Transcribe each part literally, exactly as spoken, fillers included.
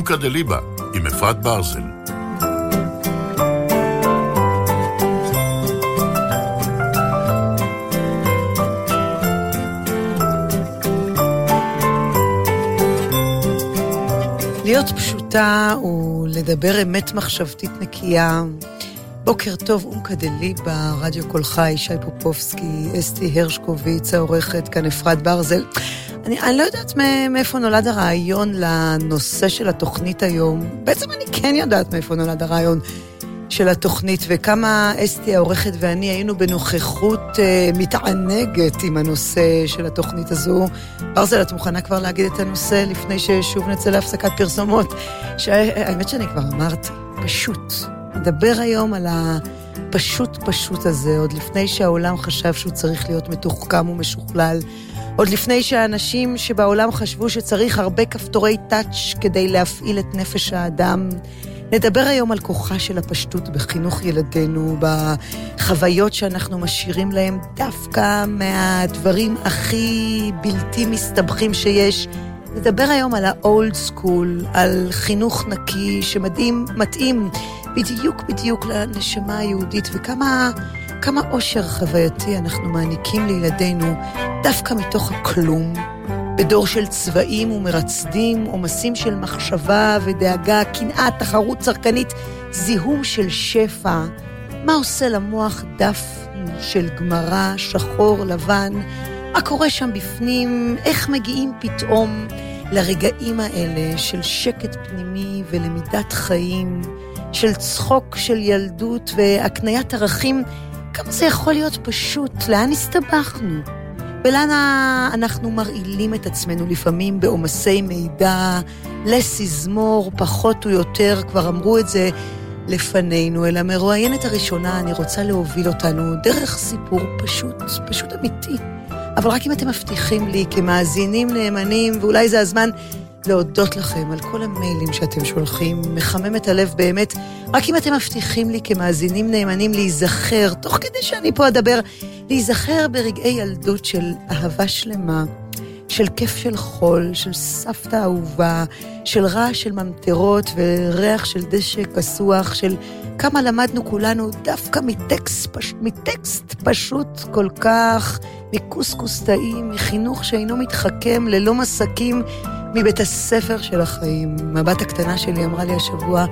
אומקה דליבה עם אפרת ברזל. להיות פשוטה ולדבר אמת מחשבתית נקייה. בוקר טוב, אומקה דליבה, רדיו כל חי, שי פופובסקי, אסתי הרשקוביץ, העורכת, כאן אפרת ברזל. אני, אני לא יודעת מאיפה נולד הרעיון לנושא של התוכנית היום. בעצם אני כן יודעת מאיפה נולד הרעיון של התוכנית, וכמה אסתי העורכת ואני היינו בנוכחות אה, מתענגת עם הנושא של התוכנית הזו. ברזל, את מוכנה כבר להגיד את הנושא לפני ששוב נצא להפסקת פרסומות? שהאמת שאני כבר אמרתי, פשוט. נדבר היום על הפשוט פשוט הזה, עוד לפני שהעולם חשב שהוא צריך להיות מתוחכם ומשוכלל, עוד לפני שהאנשים שבעולם חשבו שצריך הרבה כפתורי טאץ' כדי להפעיל את נפש האדם. נדבר היום על כוחה של הפשטות בחינוך ילדינו, בחוויות שאנחנו משאירים להם דווקא מהדברים הכי בלתי מסתבכים שיש. נדבר היום על האולד סקול, על חינוך נקי שמתאים, מתאים בדיוק בדיוק לנשמה היהודית, וכמה כמה אושר חווייתי אנחנו מעניקים לילדינו דווקא מתוך הכלום, בדור של צבעים ומרצדים, עומסים של מחשבה ודאגה, קנאה, תחרות צרכנית, זיהום של שפע. מה עושה למוח דף של גמרא, שחור, לבן? מה קורה שם בפנים? איך מגיעים פתאום לרגעים האלה של שקט פנימי ולמידת חיים, של צחוק של ילדות והקניית ערכים? כמה זה יכול להיות פשוט? לאן הסתבכנו? ולנה אנחנו מרעילים את עצמנו לפעמים בעומסי מידע, לסזמור, פחות או יותר, כבר אמרו את זה לפנינו. אל המרואיינת הראשונה אני רוצה להוביל אותנו דרך סיפור פשוט, פשוט אמיתי. אבל רק אם אתם מבטיחים לי כמאזינים נאמנים, ואולי זה הזמן להודות לכם על כל המיילים שאתם שולחים, מחמם את הלב באמת, רק אם אתם מבטיחים לי כמאזינים נאמנים להיזכר, תוך כדי שאני פה אדבר, להיזכר ברגעי ילדות של אהבה שלמה, של כיף של חול, של סבתא אהובה, של רעש של ממטרות וריח של דשא כסוח, של כמה למדנו כולנו דווקא מטקסט, פש... מטקסט פשוט כל כך, מקוסקוס טעים, מחינוך שאינו מתחכם, ללא מסקים, מבית הספר של החיים. הבת הקטנה שלי אמרה לי השבוע,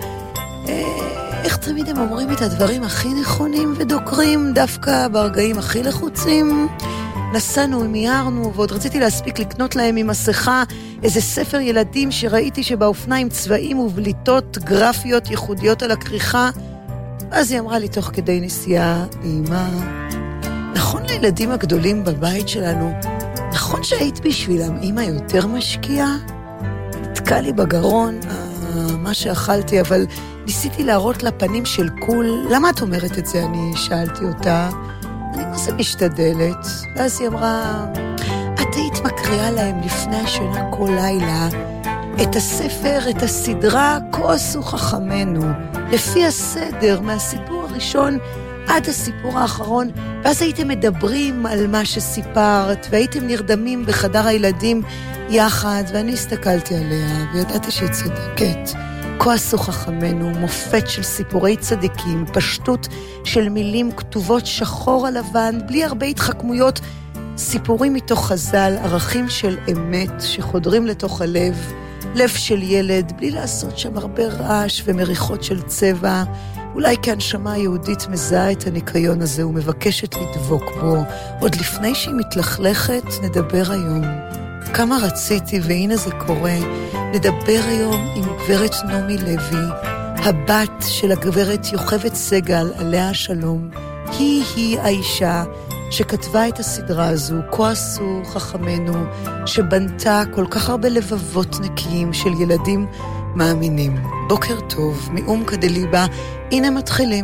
איך תמיד הם אומרים את הדברים הכי נכונים ודוקרים, דווקא ברגעים הכי לחוצים? נסענו, מיירנו, ועוד רציתי להספיק לקנות להם עם מסכה איזה ספר ילדים שראיתי שבאופניים צבעים ובליטות גרפיות ייחודיות על הכריכה. אז היא אמרה לי תוך כדי נסיעה, אמא, נכון לילדים הגדולים בבית שלנו, נכון שהיית בשבילם אמא יותר משקיעה? נתקע לי בגרון אה, מה שאכלתי, אבל ניסיתי להראות לפנים של כול. למה את אומרת את זה? אני שאלתי אותה. אני מה זה משתדלת? ואז היא אמרה, את היית מקריאה להם לפני השינה כל לילה את הספר, את הסדרה כה עשו חכמינו, לפי הסדר, מהסיפור הראשון עד הסיפור האחרון, ואז הייתם מדברים על מה שסיפרת, והייתם נרדמים בחדר הילדים יחד, ואני הסתכלתי עליה, וידעתי שהיא צדקת. כה עשו חכמינו, מופת של סיפורי צדיקים, פשטות של מילים כתובות שחור על לבן, בלי הרבה התחכמויות, סיפורים מתוך חז"ל, ערכים של אמת שחודרים לתוך הלב, לב של ילד, בלי לעשות שם הרבה רעש ומריחות של צבע. אולי כהנשמה היהודית מזהה את הניקיון הזה ומבקשת לדבוק בו. עוד לפני שהיא מתלכלכת, נדבר היום. כמה רציתי, והנה זה קורה, נדבר היום עם גברת נעמי לוי, הבת של הגברת יוכבד סגל, עליה השלום. היא-היא האישה שכתבה את הסדרה הזו, כה עשו חכמינו, שבנתה כל כך הרבה לבבות נקיים של ילדים מאמינים. בוקר טוב, מאומקה דליבה, הנה מתחילים.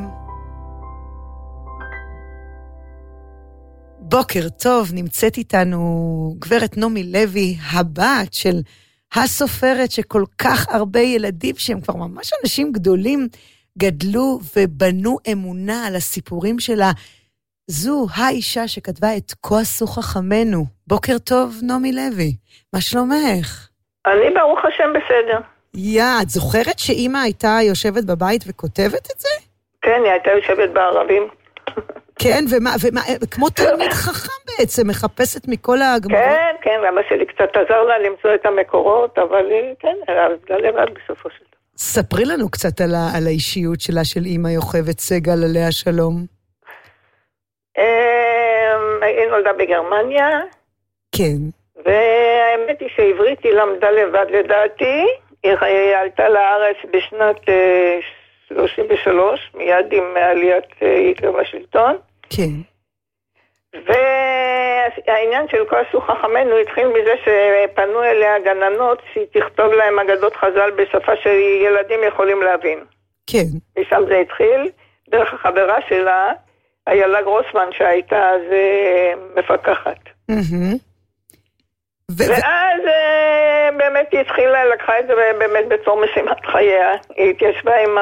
בוקר טוב, נמצאת איתנו גברת נעמי לוי, הבת של הסופרת שכל כך הרבה ילדים שהם כבר ממש אנשים גדולים, גדלו ובנו אמונה על הסיפורים שלה. זו האישה שכתבה את כה עשו חכמינו. בוקר טוב, נעמי לוי, מה שלומך? אני ברוך השם בסדר. יא, את זוכרת שאמא הייתה יושבת בבית וכותבת את זה? כן, היא הייתה יושבת בערבים. כן, ומה, ומה, כמו תלמיד חכם בעצם, מחפשת מכל הגמרות. כן, כן, ואמא שלי קצת עזר לה למצוא את המקורות, אבל היא, כן, עבדה לבד בסופו של דבר. ספרי לנו קצת על, ה, על האישיות שלה של אמא יוכבד סגל, עליה שלום. היא נולדה בגרמניה. כן. והאמת היא שעברית היא למדה לבד לדעתי. היא עלתה לארץ בשנת שלושים ושלוש, מיד עם עליית היטלר לשלטון. כן. והעניין של כל עשו חכמינו התחיל מזה שפנו אליה גננות שהיא תכתוב להם אגדות חז"ל בשפה שילדים יכולים להבין. כן. משם זה התחיל, דרך החברה שלה, איילה גרוסמן שהייתה אז מפקחת. ואז באמת היא התחילה, לקחה את זה באמת בתור משימת חייה. היא התיישבה עם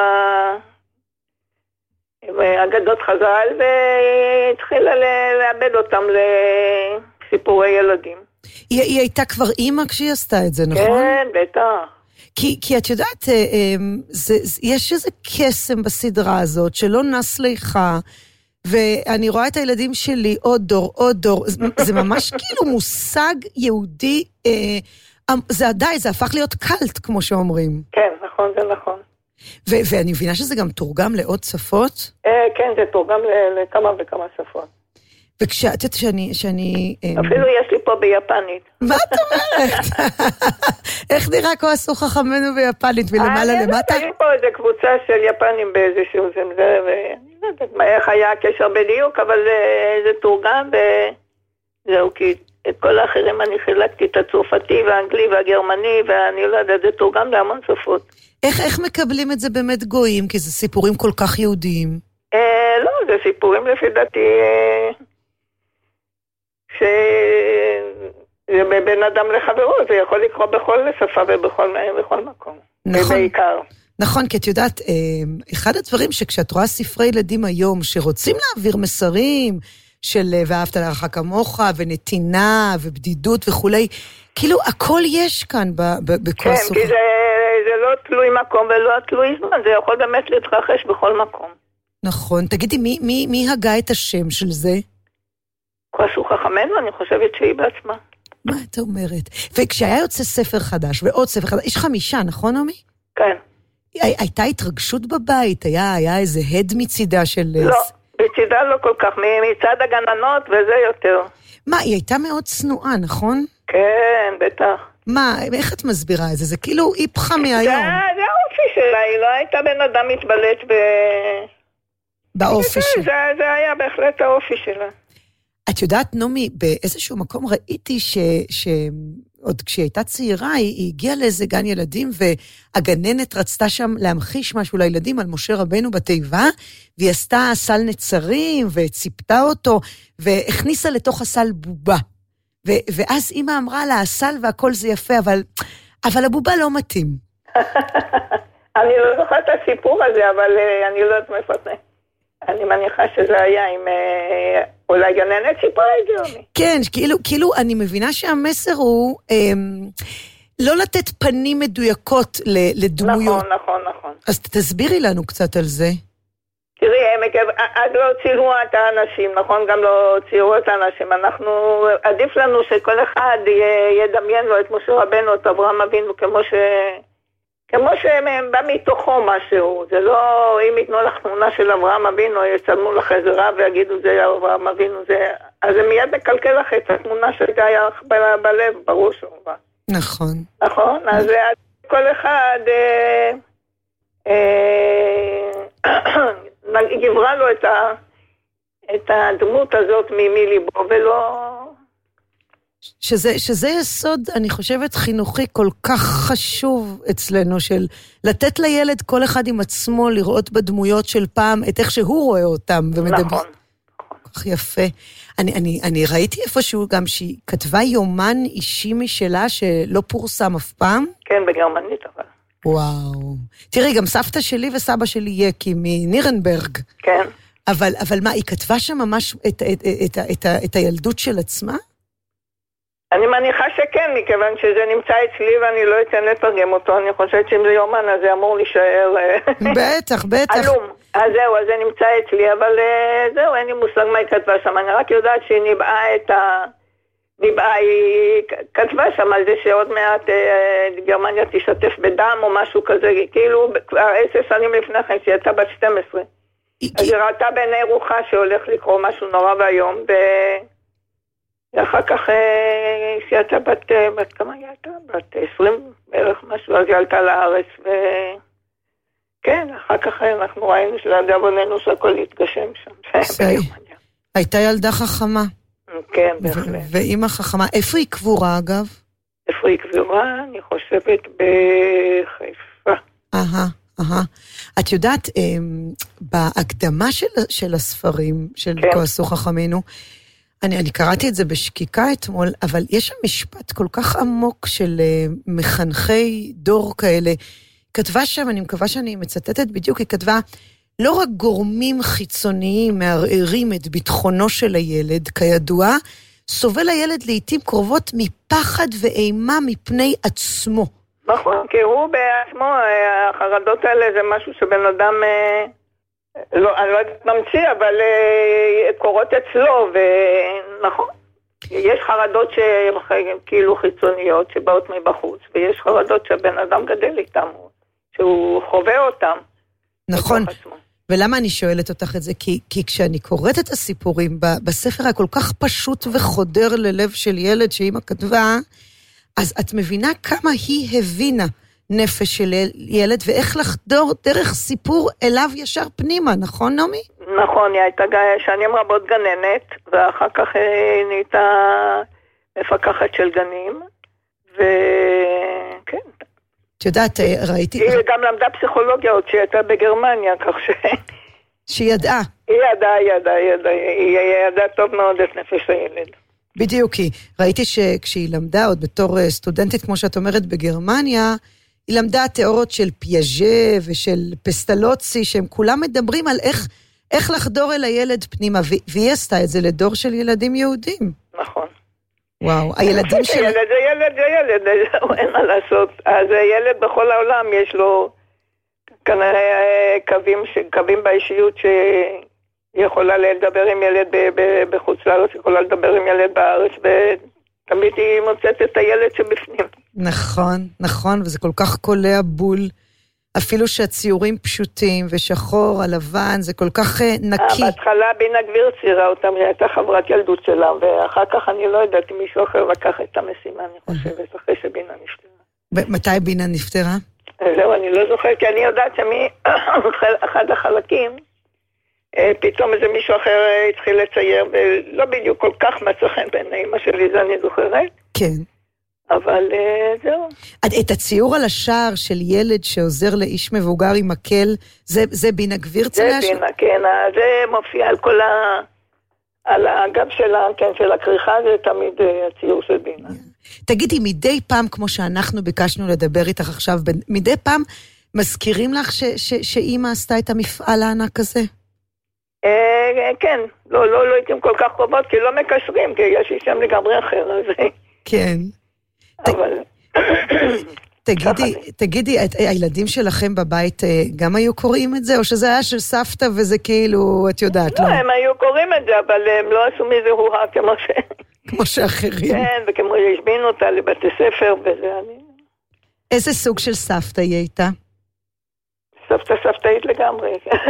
אגדות חז"ל והתחילה לאבד אותם לסיפורי ילדים. היא הייתה כבר אימא כשהיא עשתה את זה, נכון? כן, בטח. כי, כי את יודעת, זה, יש איזה קסם בסדרה הזאת שלא נס ליחה, ואני רואה את הילדים שלי עוד דור, עוד דור, זה ממש כאילו מושג יהודי, זה עדיין, זה הפך להיות קלט, כמו שאומרים. כן, נכון, זה נכון. ו- ואני מבינה שזה גם תורגם לעוד שפות? כן, זה תורגם לכמה וכמה שפות. וכשאת יודעת שאני, שאני... אפילו יש לי פה ביפנית. מה את אומרת? איך נראה כה עשו חכמינו ביפנית מלמעלה למטה? יש לי פה איזו קבוצה של יפנים באיזשהו זמזר, ואני לא יודעת איך היה הקשר בדיוק, אבל זה תורגם, וזהו, כי את כל האחרים אני חילקתי את הצרפתי והאנגלי והגרמני, ואני לא יודעת, זה תורגם להמון שפות. איך, איך מקבלים את זה באמת גויים? כי זה סיפורים כל כך יהודיים. אה, לא, זה סיפורים לפי דעתי... שבין אדם לחברו, זה יכול לקרוא בכל שפה ובכל בכל מקום. נכון. בעיקר. נכון, כי את יודעת, אחד הדברים שכשאת רואה ספרי ילדים היום, שרוצים להעביר מסרים של ואהבת לרעך כמוך, ונתינה, ובדידות וכולי, כאילו הכל יש כאן בכל כן, סוף. כן, כי זה, זה לא תלוי מקום ולא תלוי זמן, זה יכול באמת להתרחש בכל מקום. נכון, תגידי, מי, מי, מי הגה את השם של זה? כעשו חכמינו, אני חושבת שהיא בעצמה. מה את אומרת? וכשהיה יוצא ספר חדש, ועוד ספר חדש, יש חמישה, נכון, נעמי? כן. הי, הייתה התרגשות בבית? היה, היה איזה הד מצידה של... לא, מצידה לא כל כך, מצד הגננות וזה יותר. מה, היא הייתה מאוד צנועה, נכון? כן, בטח. מה, איך את מסבירה את זה? זה כאילו איפכה מהיום. זה, זה האופי שלה, היא לא הייתה בן אדם מתבלט ב... באופי שלה. זה, זה היה בהחלט האופי שלה. את יודעת, נעמי, באיזשהו מקום ראיתי ש... ש... עוד כשהיא הייתה צעירה, היא הגיעה לאיזה גן ילדים, והגננת רצתה שם להמחיש משהו לילדים על משה רבנו בתיבה, והיא עשתה סל נצרים, וציפתה אותו, והכניסה לתוך הסל בובה. ו- ואז אמא אמרה לה, הסל והכל זה יפה, אבל, אבל הבובה לא מתאים. אני לא זוכרת את הסיפור הזה, אבל אני לא יודעת מפתנה. אני מניחה שזה היה עם... אולי גננת סיפרה את זה. כן, כאילו, כאילו, אני מבינה שהמסר הוא אמ, לא לתת פנים מדויקות לדמויות. נכון, נכון, נכון. אז תסבירי לנו קצת על זה. תראי, אז לא ציירו את האנשים, נכון? גם לא ציירו את האנשים. אנחנו, עדיף לנו שכל אחד ידמיין לו את משה רבנו, את אברהם אבינו, כמו ש... כמו שבא מתוכו משהו, זה לא, אם יתנו לך תמונה של אברהם אבינו, יצלמו לך איזה רב ויגידו זה אברהם אבינו, זה, אז זה מיד מקלקל לך את התמונה שהייתה ב- בלב, בראש. נכון. נכון, אז כל אחד אה, אה, גברה לו את, ה, את הדמות הזאת מליבו, ולא... שזה, שזה יסוד, אני חושבת, חינוכי כל כך חשוב אצלנו, של לתת לילד כל אחד עם עצמו לראות בדמויות של פעם, את איך שהוא רואה אותם. ומדבר... נכון. כל כך יפה. אני, אני, אני ראיתי איפשהו גם שהיא כתבה יומן אישי משלה שלא פורסם אף פעם. כן, בגרמנית אבל. וואו. תראי, גם סבתא שלי וסבא שלי יקי מנירנברג. כן. אבל, אבל מה, היא כתבה שם ממש את, את, את, את, את, את הילדות של עצמה? אני מניחה שכן, מכיוון שזה נמצא אצלי ואני לא אתן לתרגם אותו, אני חושבת שאם זה יומן, אז זה אמור להישאר... בטח, בטח. אלום. אז זהו, אז זה נמצא אצלי, אבל זהו, אין לי מושג מה היא כתבה שם, אני רק יודעת שהיא ניבאה את ה... ניבאה, היא כתבה שם על זה שעוד מעט גרמניה תשתף בדם או משהו כזה, כאילו כבר עשר שנים לפני כן, שהיא הייתה בת שתים עשרה. אז היא ראתה בעיני רוחה שהולך לקרוא משהו נורא והיום, ו... ואחר כך שהיא הייתה בת, בת כמה היא הייתה? בת עשרים בערך משהו, אז היא עלתה לארץ, וכן, אחר כך אנחנו ראינו שלדאבוננו שהכל התגשם שם. הייתה ילדה חכמה. כן, בהחלט. ואמא חכמה, איפה היא קבורה אגב? איפה היא קבורה? אני חושבת בחיפה. אהה, אהה. את יודעת, בהקדמה של, של הספרים, של כן. כועסו חכמינו, אני, אני קראתי את זה בשקיקה אתמול, אבל יש שם משפט כל כך עמוק של מחנכי דור כאלה. כתבה שם, אני מקווה שאני מצטטת בדיוק, היא כתבה, לא רק גורמים חיצוניים מערערים את ביטחונו של הילד, כידוע, סובל הילד לעתים קרובות מפחד ואימה מפני עצמו. נכון, כי הוא בעצמו, החרדות האלה זה משהו שבן אדם, לא, אני לא יודעת ממציא, אבל קורות אצלו, ונכון. יש חרדות שהן כאילו חיצוניות שבאות מבחוץ, ויש חרדות שהבן אדם גדל איתם, שהוא חווה אותם. נכון. ולמה אני שואלת אותך את זה? כי, כי כשאני קוראת את הסיפורים בספר הכל כך פשוט וחודר ללב של ילד שאמא כתבה, אז את מבינה כמה היא הבינה נפש של ילד, ואיך לחדור דרך סיפור אליו ישר פנימה, נכון נעמי? נכון, היא הייתה שנים רבות גננת, ואחר כך היא נהייתה מפקחת של גנים, וכן. את יודעת, ראיתי... היא גם למדה פסיכולוגיה עוד שהיא הייתה בגרמניה, כך ש... שהיא ידעה. היא ידעה, היא ידעה, היא ידעה, היא ידעה טוב מאוד את נפש הילד. בדיוק, כי ראיתי שכשהיא למדה עוד בתור סטודנטית, כמו שאת אומרת, בגרמניה, היא למדה תיאוריות של פיאז'ה ושל פסטלוצי, שהם כולם מדברים על איך, איך לחדור אל הילד פנימה, והיא עשתה את זה לדור של ילדים יהודים. נכון. וואו, הילדים של... ילד זה ילד זה ילד, אין מה לעשות. אז ילד בכל העולם יש לו כנראה קווים, קווים באישיות שיכולה לדבר עם ילד בחוץ לארץ, יכולה לדבר עם ילד בארץ, ותמיד היא מוצאת את הילד שבפנים. נכון, נכון, וזה כל כך קולע בול. אפילו שהציורים פשוטים ושחור על לבן, זה כל כך נקי. בהתחלה בינה גביר ציירה אותם, היא הייתה חברת ילדות שלה, ואחר כך אני לא יודעת אם מישהו אחר לקח את המשימה, אני חושבת, אחרי שבינה נפטרה. מתי בינה נפטרה? זהו, אני לא זוכרת, כי אני יודעת שמאחד החלקים, פתאום איזה מישהו אחר התחיל לצייר, ולא בדיוק כל כך מצא חן בעיני אמא שלי, זה אני זוכרת. כן. אבל זהו. את הציור על השער של ילד שעוזר לאיש מבוגר עם מקל, זה, זה בינה גביר ציירה? זה בינה, כן, זה מופיע על כל ה... על הגב שלה, כן, של הכריכה, זה תמיד הציור של בינה. תגידי, מדי פעם, כמו שאנחנו ביקשנו לדבר איתך עכשיו, מדי פעם מזכירים לך ש, ש, שאמא עשתה את המפעל הענק הזה? כן, לא, לא, לא הייתם כל כך קרובות, כי לא מקשרים, כי יש לי שם לגמרי אחר, אז... כן. אבל... תגידי, תגידי, הילדים שלכם בבית גם היו קוראים את זה, או שזה היה של סבתא וזה כאילו, את יודעת, לא? לא, הם היו קוראים את זה, אבל הם לא עשו מזה הואה כמו ש... כמו שאחרים. כן, וכמו שהשבינו אותה לבתי ספר וזה, אני... איזה סוג של סבתא היא הייתה? סבתא סבתאית לגמרי.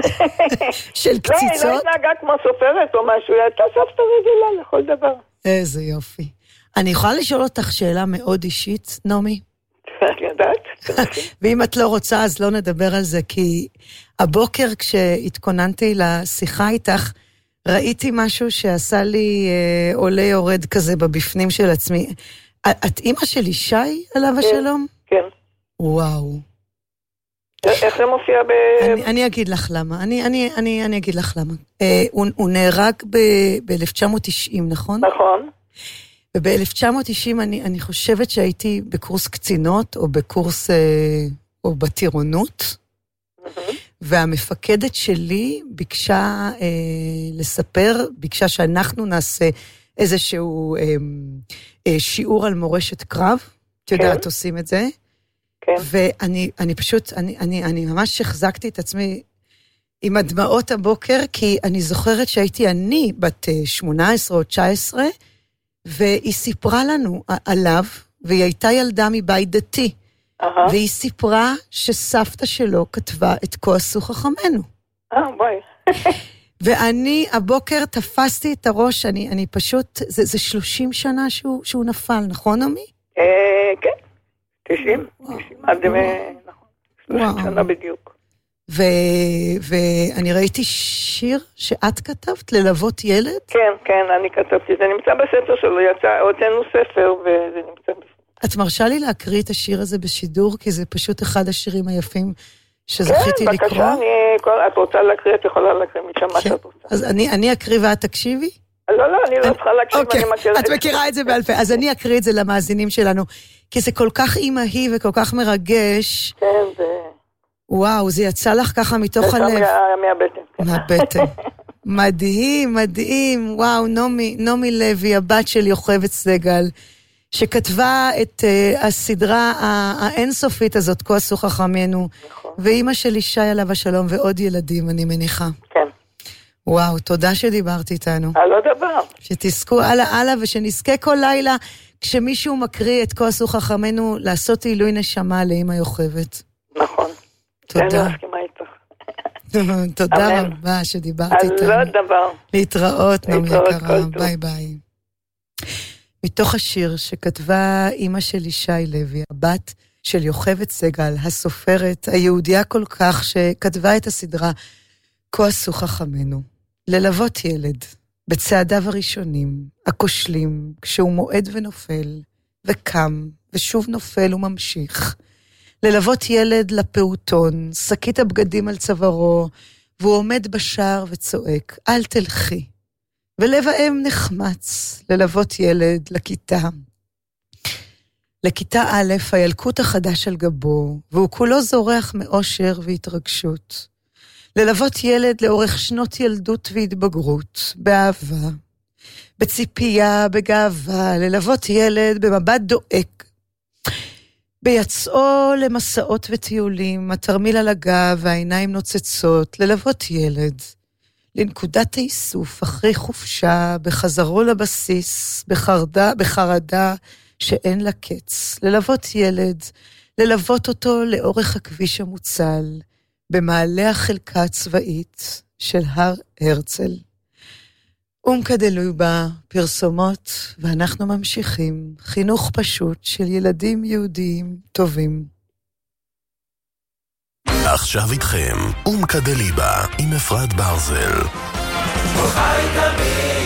של קציצות? לא, היא לא התנהגה כמו סופרת או משהו, היא הייתה סבתא רגילה לכל דבר. איזה יופי. אני יכולה לשאול אותך שאלה מאוד אישית, נעמי? אני יודעת. ואם את לא רוצה, אז לא נדבר על זה, כי הבוקר כשהתכוננתי לשיחה איתך, ראיתי משהו שעשה לי אה, עולה יורד כזה בבפנים של עצמי. את אימא של ישי, עליו השלום? כן. וואו. איך זה מופיע ב... אני, אני אגיד לך למה. אני, אני, אני, אני אגיד לך למה. אה, הוא, הוא נהרג ב-אלף תשע מאות תשעים, נכון? נכון. וב-אלף תשע מאות תשעים אני, אני חושבת שהייתי בקורס קצינות, או בקורס, או בטירונות, mm-hmm. והמפקדת שלי ביקשה אה, לספר, ביקשה שאנחנו נעשה איזשהו שיעור על מורשת קרב, את יודעת, עושים את זה. כן. ואני אני פשוט, אני, אני, אני ממש החזקתי את עצמי עם הדמעות הבוקר, כי אני זוכרת שהייתי אני בת שמונה עשרה או תשע עשרה, והיא סיפרה לנו עליו, והיא הייתה ילדה מבית דתי, uh-huh. והיא סיפרה שסבתא שלו כתבה את כה עשו חכמינו. אה, uh, ביי. ואני הבוקר תפסתי את הראש, אני, אני פשוט, זה, זה שלושים שנה שהוא, שהוא נפל, נכון, עמי? אה, כן, תשעים, תשעים, עד נכון, שלושים שנה בדיוק. ואני ראיתי שיר שאת כתבת, ללוות ילד? כן, כן, אני כתבתי, זה נמצא בספר שלו, יצא, הוצאנו ספר וזה נמצא בספר. את מרשה לי להקריא את השיר הזה בשידור, כי זה פשוט אחד השירים היפים שזכיתי לקרוא? כן, בבקשה, אני, את רוצה להקריא, את יכולה להקריא משם מה שאת רוצה. אז אני, אני אקריא ואת תקשיבי? לא, לא, אני לא צריכה להקשיב, אני מכירה את זה. את מכירה את זה בעל פה, אז אני אקריא את זה למאזינים שלנו, כי זה כל כך אימהי וכל כך מרגש. כן, זה... וואו, זה יצא לך ככה מתוך הלב. זה מהבטן. מהבטן. מדהים, מדהים. וואו, נעמי, נעמי לוי, הבת של יוכבד סגל, שכתבה את uh, הסדרה האינסופית הזאת, כה עשו חכמינו, נכון. ואימא של ישי עליו השלום ועוד ילדים, אני מניחה. כן. וואו, תודה שדיברת איתנו. לא דבר. שתזכו הלאה הלאה, ושנזכה כל לילה, כשמישהו מקריא את כה עשו חכמינו, לעשות עילוי נשמה לאמא יוכבד. נכון. תודה. אני מסכימה איתך. תודה רבה שדיברת איתנו. אז לא דבר. להתראות, נעמי יקרה. ביי ביי. מתוך השיר שכתבה אמא של ישי לוי, הבת של יוכבד סגל, הסופרת, היהודיה כל כך, שכתבה את הסדרה כה עשו חכמינו, ללוות ילד בצעדיו הראשונים, הכושלים, כשהוא מועד ונופל, וקם, ושוב נופל וממשיך, ללוות ילד לפעוטון, שקית הבגדים על צווארו, והוא עומד בשער וצועק, אל תלכי. ולב האם נחמץ, ללוות ילד לכיתה. לכיתה א', הילקוט החדש על גבו, והוא כולו זורח מאושר והתרגשות. ללוות ילד לאורך שנות ילדות והתבגרות, באהבה, בציפייה, בגאווה, ללוות ילד במבט דואק, ביצאו למסעות וטיולים, התרמיל על הגב והעיניים נוצצות, ללוות ילד, לנקודת האיסוף אחרי חופשה, בחזרו לבסיס, בחרדה, בחרדה שאין לה קץ, ללוות ילד, ללוות אותו לאורך הכביש המוצל, במעלה החלקה הצבאית של הר הרצל. אומקדלוי בה פרסומות, ואנחנו ממשיכים חינוך פשוט של ילדים יהודיים טובים. עכשיו איתכם אומקדליבה עם אפרת ברזל. חי תמיד